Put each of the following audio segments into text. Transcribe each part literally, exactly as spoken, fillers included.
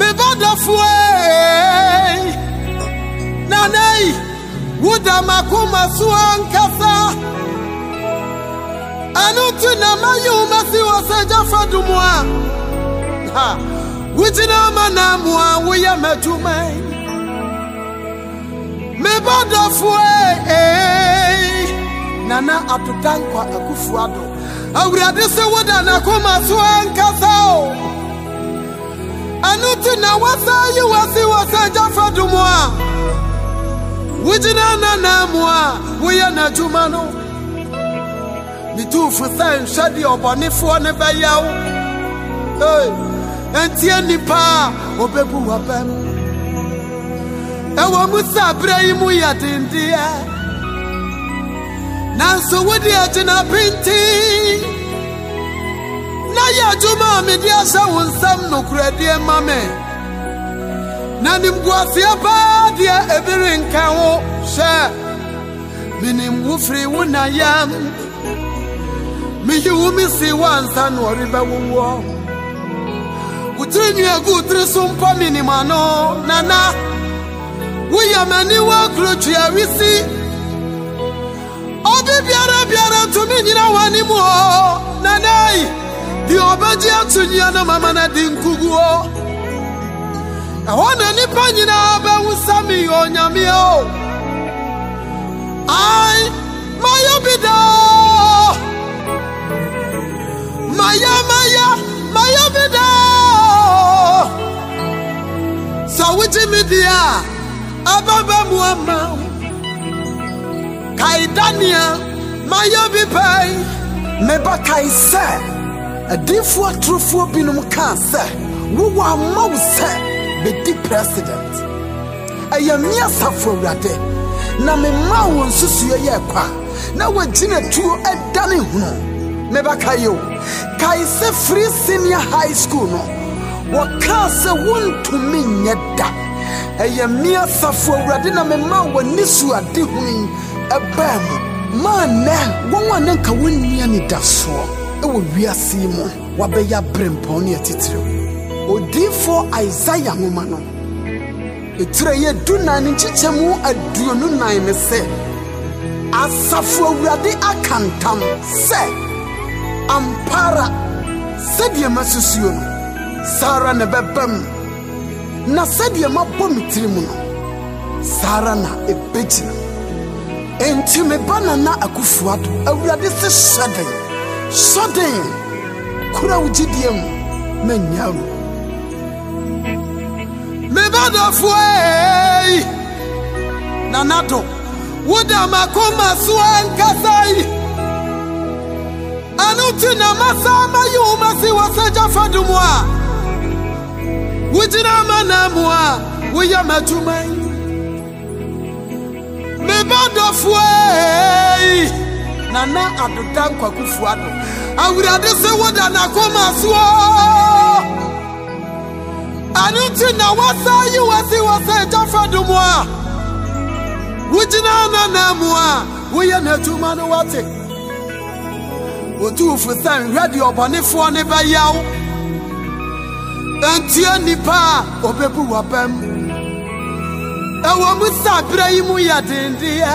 me bada fue nanai wuda makuma suankasa anutu na mayu masi waseja fadumwa ha wujina mana mwa wuya metumai me bada fue nana atutankwa akufuado awurade se wuda na kuma suankasa anutu na wasa yu wasi waseja fadumwa wujina na namwa wuya na jumano mitufu san shadi obonifo ne bayawo hey entie nipa obebu wabam ewo musa braimu ya dindia nanso wudi agina pinti na ya juma me dia sha wonsam no kuradie mame na nimguase aba dia ebirinka wo sha minim wufri wona yam mi yu mi si wansa no riba wo utrinyu egu trisumpa minimano nana wuya mani wa krotu awisi obi biara biara to mi nyina wani mu nanai di obaji atunya na mama na dinkuguo ahona nipa nyina ba wusami onyame o ai maya bida maya maya maya bida so witi media ababa muama kai dania maya bipai meba kai se adifo atrofo binum kan se wo wa mawu se be di president ayamia safo wrade na me ma won susu ye kwa na wagina tuo edane hunu me bakayo kai se free senior high school no wo ka se wontu minyeda ayamia safo wrade na me ma woni su ade hunu ebam ma na won wan nka wonni ani daso e wo wiase mu wabeya brempon ne atitire odifo Isaiah ngomano etreye dunan nchichemu aduonu nan ne se asafo awurade akantam se ampara sedie masusuo no sara ne bebam na sedie mabomitirimu no sara na ebegina enti me banana akufuado awurade se soden soden kura ugidiem menyawo me bada fue nanado wuda makoma suankasai anuti na masama yuma si waseja fadumwa wujina manamwa wuya matumai me bada fue nana adudankwa kufuado awurade se wuda na koma suo anuti na wasa yu wasi wasa jafadumwa wujina na namwa wuya na tumano wate otu fusan radio obonifo ne bayaw entie nipa obebu wabam ewo musa braimu ya dindia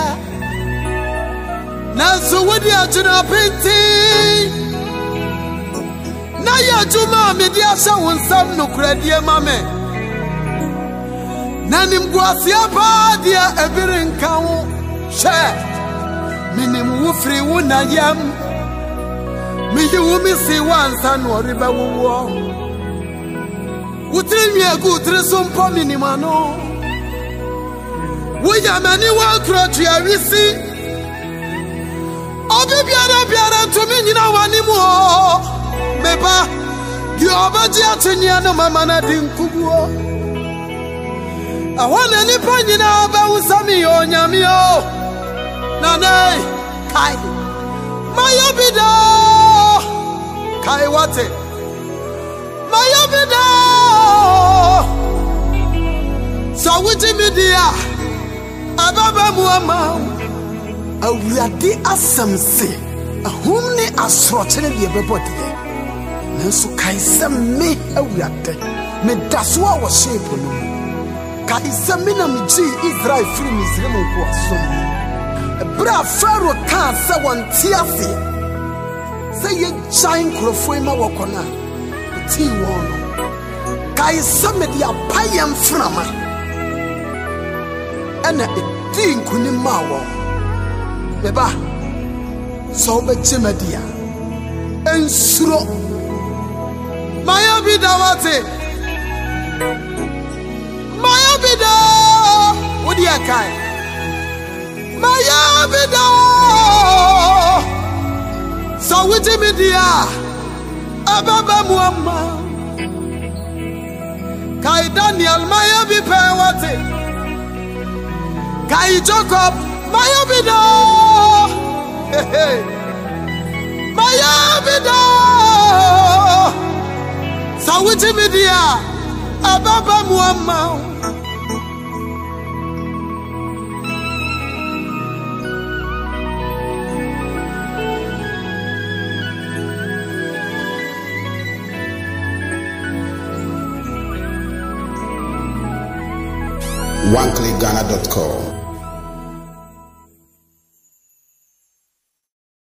na so wudi agina pinti na ya juma me dia sha wonsam no kuradie mame na nimguase aba dia ebirinka wo she minim wufri wona yam mi yu mi si wansa no riba wo utrinyu egu trisumpa minimano wuya mani wa krotu awisi obi biara biara to mi nyina wani mu meba di obaji atunya no mama na dinkuguo ahona nipa nyina ba usami onyame o nanai kai maya bida kai wate maya bida so wuji media ababa muama awurade asamse ahumne asrochene de bebode nanso kai se me awurade me daswa wa shape no ka isamina me ji Israel free Misraim ko asom bra Pharaoh kan se won tiafe se ye giant crofoi ma wakona ti won ka isame dia payam frama ana edin kuni ma wo beba so be chemadia ensuro maya bidawate maya bida wodi akai maya bida so witi media ababa muamma kai Daniel maya bi pewate kai Jacob maya bida maya bida so witi media ababa muamma one click ghana dot com